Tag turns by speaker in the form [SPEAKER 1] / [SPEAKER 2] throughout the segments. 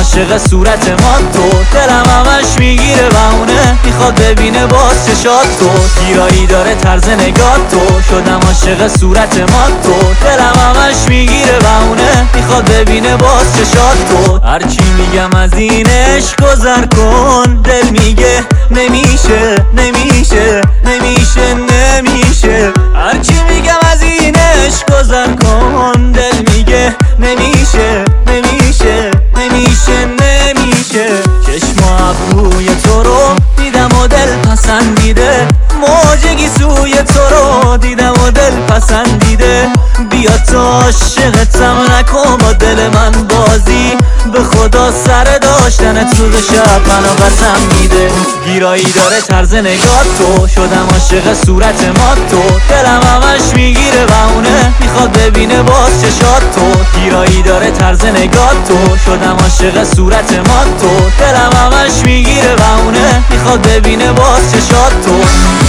[SPEAKER 1] عاشق صورت ما تو، دلم همش میگیره و اونه میخواد ببینه باز چشات تو، گیرایی داره طرز نگاه تو، شدم عاشق صورت ما تو، دلم همش میگیره و اونه میخواد ببینه باز چشات تو. هرچی میگم از این عشق گذر کن، دل میگه نمیشه نمیشه نمیشه نمیشه. هرچی میگم از این عشق گذر کن، دل میگه نمیشه نمیشه نمیشه نمیشه. چشم و ابروی تو رو دیدم و دل پسندیده، موجگی سوی تو رو دیدم و دل پسندیده. بیا تا عاشقتم نکن با دل من بازی، به خدا سر داشتنت روز شب منو قسم میده. گیرایی داره طرز نگاه تو، شدم عاشق صورت ما تو، دلم همش میگیره و اونه میخواد ببینه باز چشات تو، گیرایی داره طرز نگاه تو، شدم عاشق صورت ما تو، دلم همش میگیره و اونه میخواد ببینه باز چشات تو.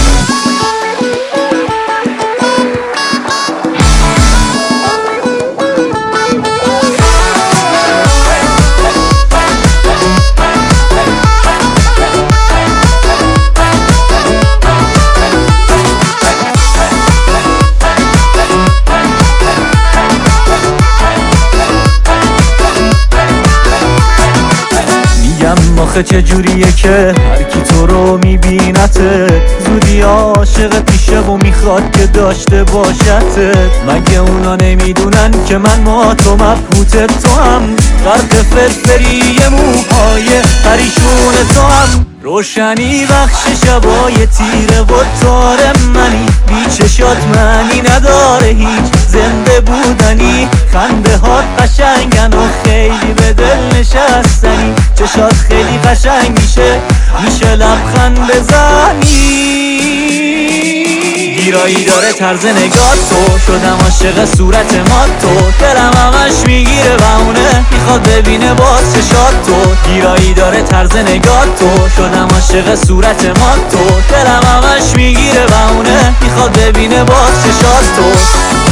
[SPEAKER 1] آخه چجوریه که هر کی تو رو میبینتت زودی عاشق پیشه و میخواد که داشته باشتت. مگه اونا نمیدونن که من ما تو مبهوت تو هم، غرق فرفری موهای پریشون تو هم، روشنی بخش شبای تیره و تار منی، بی چشات معنی نداره هیچ زنده بودنی، خنده هات قشنگن و خیلی به دل نشستنی، چشات خیلی قشنگ میشه لبخند بزنی. گیرایی داره طرز نگاه تو، شدم عاشق صورت ما تو، دلم همش میگیره و اونه میخواد ببینه باز چشات تو، گیرایی داره طرز نگاه تو، شدم عاشق صورت ما تو، دلم همش میگیره و اونه میخواد ببینه باز چشات تو.